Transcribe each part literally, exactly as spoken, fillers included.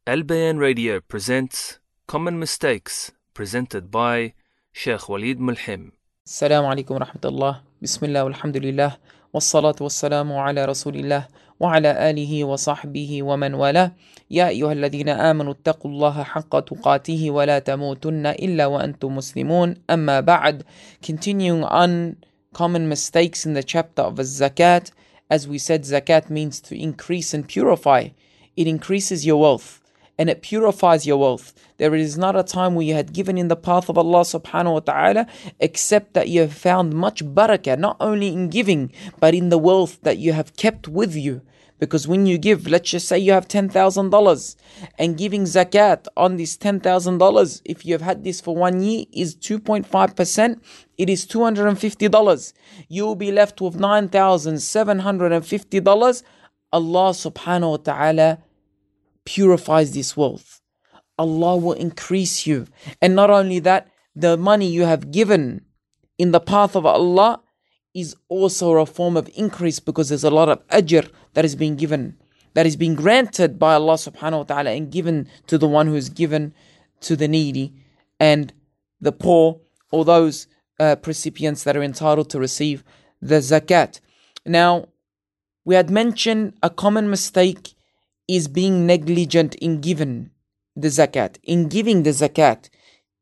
Al Bayan Radio presents Common Mistakes, presented by Sheikh Waleed Mulhim. السلام عليكم ورحمة الله. بسم الله والحمد لله والصلاة والسلام على رسول الله وعلى آله وصحبه ومن والاه. يا أيها الذين آمنوا اتقوا الله حق تقاته ولا تموتن إلا وأنتم مسلمون. أما بعد, continuing on common mistakes in the chapter of zakat. As we said, zakat means to increase and purify. It increases your wealth and it purifies your wealth. There is not a time where you had given in the path of Allah subhanahu wa ta'ala except that you have found much barakah, not only in giving, but in the wealth that you have kept with you. Because when you give, let's just say you have ten thousand dollars, and giving zakat on this ten thousand dollars, if you have had this for one year, is two point five percent, it is two hundred fifty dollars. You will be left with nine thousand seven hundred fifty dollars. Allah subhanahu wa ta'ala purifies this wealth. Allah will increase you. And not only that, the money you have given in the path of Allah is also a form of increase, because there's a lot of ajr that is being given, that is being granted by Allah subhanahu wa ta'ala and given to the one who is given to the needy and the poor, or those uh, recipients that are entitled to receive the zakat. Now, we had mentioned a common mistake is being negligent in giving the zakat, in giving the zakat,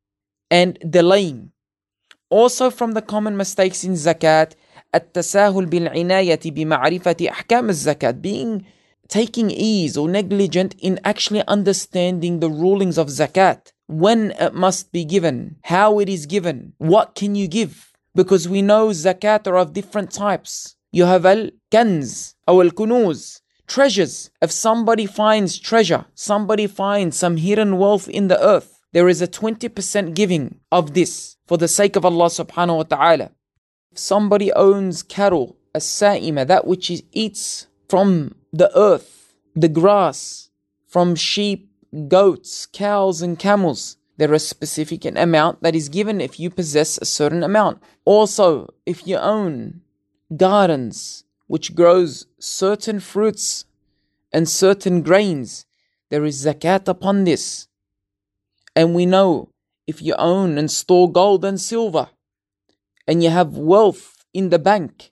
and delaying. Also from the common mistakes in zakat, التساهل بالعناية بمعرفة أحكام الزكاة, being taking ease or negligent in actually understanding the rulings of zakat, when it must be given, how it is given, what can you give, because we know zakat are of different types. You have al-kanz or al-kunuz, treasures. If somebody finds treasure, somebody finds some hidden wealth in the earth, there is a twenty percent giving of this for the sake of Allah subhanahu wa ta'ala. If somebody owns cattle, as-sa'ima, that which it eats from the earth, the grass, from sheep, goats, cows and camels, there is a specific amount that is given if you possess a certain amount. Also, if you own gardens which grows certain fruits and certain grains, there is zakat upon this. And we know if you own and store gold and silver, and you have wealth in the bank,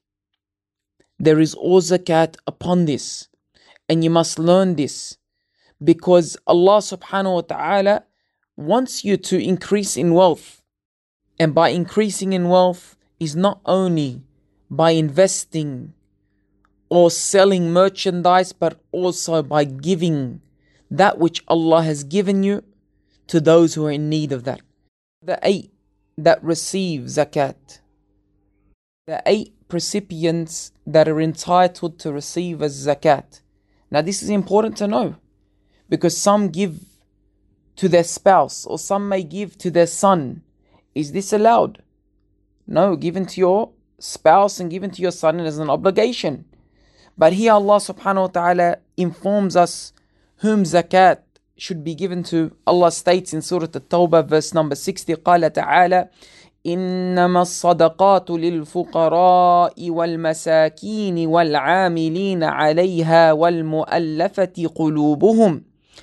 there is all zakat upon this. And you must learn this, because Allah subhanahu wa ta'ala wants you to increase in wealth. And by increasing in wealth is not only by investing or selling merchandise, but also by giving that which Allah has given you to those who are in need of that. The eight that receive zakat, the eight recipients that are entitled to receive a zakat. Now this is important to know, because some give to their spouse, or some may give to their son. Is this allowed? No, given to your spouse and given to your son is an obligation. But here Allah subhanahu wa ta'ala informs us whom zakat should be given to. Allah states in Surah At-Tawbah verse number sixty, قال تعالى إنما الصدقات للفقراء والمساكين والعاملين عليها والمؤلفة قلوبهم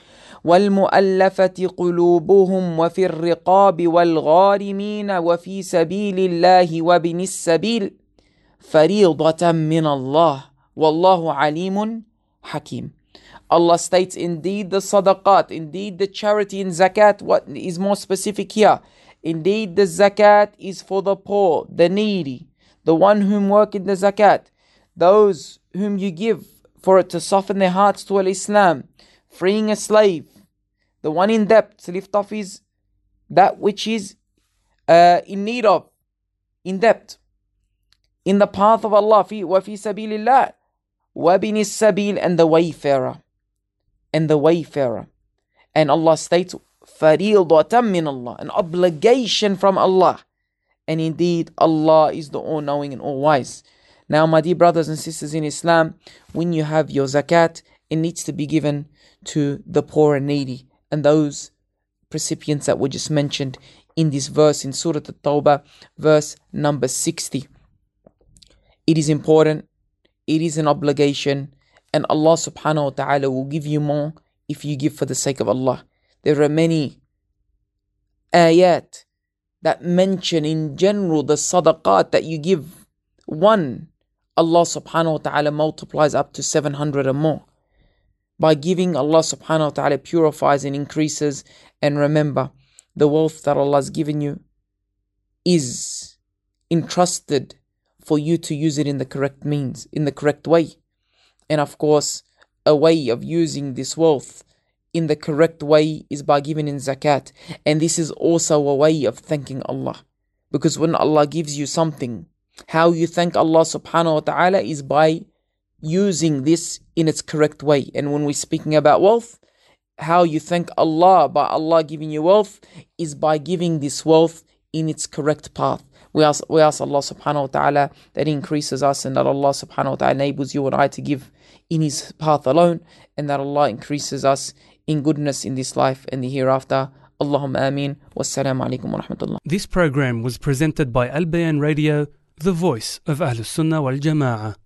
والمؤلفة قلوبهم وفي الرقاب والغارمين وفي سبيل الله وابن السبيل فريضة من الله والله عليم حكيم. Allah states, indeed the sadaqat, indeed the charity in zakat, what is more specific here? Indeed the zakat is for the poor, the needy, the one whom work in the zakat, those whom you give for it to soften their hearts to al-Islam, freeing a slave, the one in debt to lift off his, that which is uh, in need of, in debt, in the path of Allah, fi wa fi sabilillah, wa bin sabil, and the wayfarer, and the wayfarer. And Allah states, فَرِيضَةً مِّنَ Allah, an obligation from Allah. And indeed, Allah is the all-knowing and all-wise. Now, my dear brothers and sisters in Islam, when you have your zakat, it needs to be given to the poor and needy, and those recipients that were just mentioned in this verse in Surah At-Tawbah, verse number sixty. It is important, it is an obligation, and Allah subhanahu wa ta'ala will give you more if you give for the sake of Allah. There are many ayat that mention in general the sadaqat that you give. One, Allah subhanahu wa ta'ala multiplies up to seven hundred or more. By giving, Allah subhanahu wa ta'ala purifies and increases. And remember, the wealth that Allah has given you is entrusted for you to use it in the correct means, in the correct way. And of course, a way of using this wealth in the correct way is by giving in zakat. And this is also a way of thanking Allah. Because when Allah gives you something, how you thank Allah subhanahu wa ta'ala is by using this in its correct way. And when we're speaking about wealth, how you thank Allah by Allah giving you wealth is by giving this wealth in its correct path. We ask, we ask Allah subhanahu wa ta'ala that He increases us, and that Allah subhanahu wa ta'ala enables you and I to give in His path alone, and that Allah increases us in goodness in this life and the hereafter. Allahumma ameen. Wassalamu alaikum wa rahmatullah. This program was presented by Al Bayan Radio, the voice of Ahlus Sunnah wal Jama'ah.